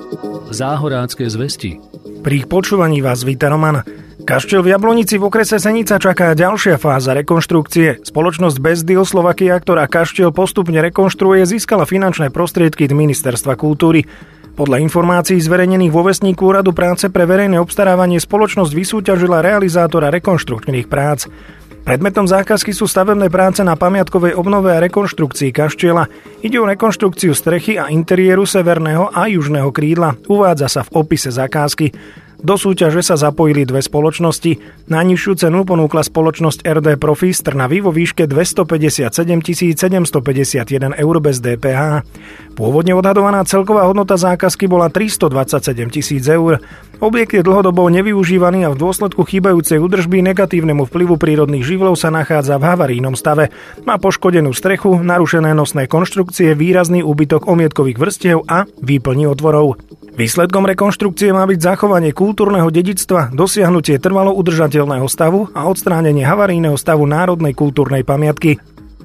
Záhorácké zvesti. Pri počúvaní vás víta Roman. Kaštieľ v Jablonici v okrese Senica čaká ďalšia fáza rekonštrukcie. Spoločnosť Best Deal Slovakia, ktorá kaštieľ postupne rekonštruuje, získala finančné prostriedky od Ministerstva kultúry. Podľa informácií zverejnených vo Vestníku Úradu práce pre verejné obstarávanie spoločnosť vysúťažila realizátora rekonštrukčných prác. Predmetom zákazky sú stavebné práce na pamiatkovej obnove a rekonštrukcii kaštieľa. Ide o rekonštrukciu strechy a interiéru severného a južného krídla. Uvádza sa v opise zakázky. Do súťaže sa zapojili dve spoločnosti. Najnižšiu cenu ponúkla spoločnosť RD Profi z Trnavy vo výške 257 751 eur bez DPH. Pôvodne odhadovaná celková hodnota zákazky bola 327 000 eur. Objekt je dlhodobo nevyužívaný a v dôsledku chýbajúcej údržby negatívnemu vplyvu prírodných živlov sa nachádza v havarijnom stave. Má poškodenú strechu, narušené nosné konštrukcie, výrazný úbytok omietkových vrstiev a výplní otvorov. Výsledkom rekonštrukcie má byť zachovanie kultúrneho dedičstva, dosiahnutie trvalo udržateľného stavu a odstránenie havarijného stavu národnej kultúrnej pamiatky.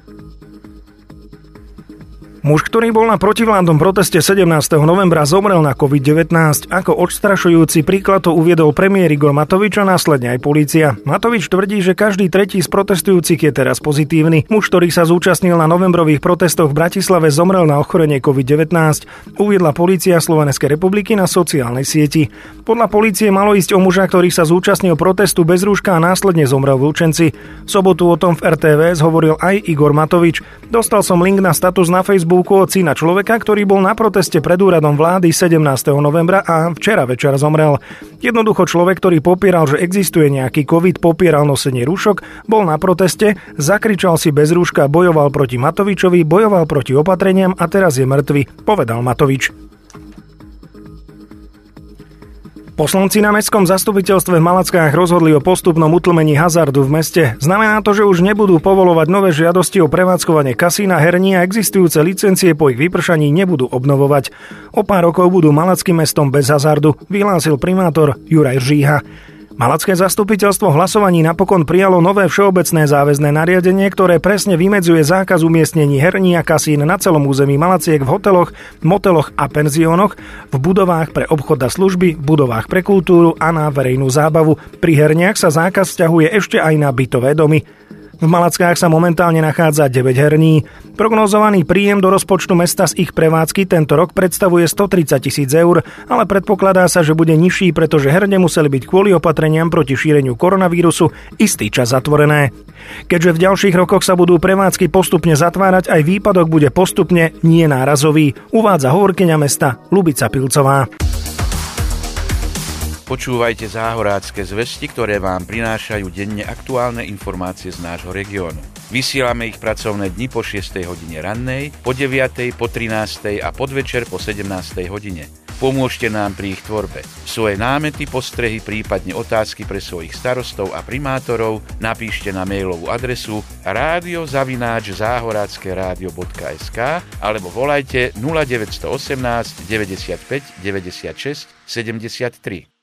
Muž, ktorý bol na protivládnom proteste 17. novembra, zomrel na COVID-19. Ako odstrašujúci príklad to uviedol premiér Igor Matovič a následne aj polícia. Matovič tvrdí, že každý tretí z protestujúcich je teraz pozitívny. Muž, ktorý sa zúčastnil na novembrových protestoch v Bratislave, zomrel na ochorenie COVID-19. Uviedla polícia Slovenskej republiky na sociálnej sieti. Podľa polície malo ísť o muža, ktorý sa zúčastnil protestu bez rúška a následne zomrel v Lučenci. V sobotu o tom v RTVS hovoril aj Igor Matovič. Dostal som link na status na Facebook od syna človeka, ktorý bol na proteste pred úradom vlády 17. novembra a včera večer zomrel. Jednoducho človek, ktorý popieral, že existuje nejaký COVID, popieral nosenie rúšok, bol na proteste, zakričal si bez rúška, bojoval proti Matovičovi, bojoval proti opatreniam a teraz je mŕtvy, povedal Matovič. Poslanci na mestskom zastupiteľstve v Malackách rozhodli o postupnom utlmení hazardu v meste. Znamená to, že už nebudú povolovať nové žiadosti o prevádzkovanie kasína, herní a existujúce licencie po ich vypršaní nebudú obnovovať. O pár rokov budú Malackým mestom bez hazardu, vyhlásil primátor Juraj Žíha. Malacké zastupiteľstvo v hlasovaní napokon prijalo nové všeobecné záväzné nariadenie, ktoré presne vymedzuje zákaz umiestnení herní a kasín na celom území Malaciek v hoteloch, moteloch a penziónoch, v budovách pre obchod a služby, v budovách pre kultúru a na verejnú zábavu. Pri herniach sa zákaz vzťahuje ešte aj na bytové domy. V Malackách sa momentálne nachádza 9 herní. Prognózovaný príjem do rozpočtu mesta z ich prevádzky tento rok predstavuje 130 000 eur, ale predpokladá sa, že bude nižší, pretože herne museli byť kvôli opatreniam proti šíreniu koronavírusu istý čas zatvorené. Keďže v ďalších rokoch sa budú prevádzky postupne zatvárať, aj výpadok bude postupne nie nárazový, uvádza hovorkyňa mesta Ľubica Pilcová. Počúvajte Záhorácké zvesti, ktoré vám prinášajú denne aktuálne informácie z nášho regiónu. Vysielame ich pracovné dni po 6. hodine rannej, po 9., po 13. a podvečer po 17. hodine. Pomôžte nám pri ich tvorbe. Svoje námety, postrehy, prípadne otázky pre svojich starostov a primátorov napíšte na mailovú adresu radio@zahorackeradio.sk alebo volajte 0918 95 96 73.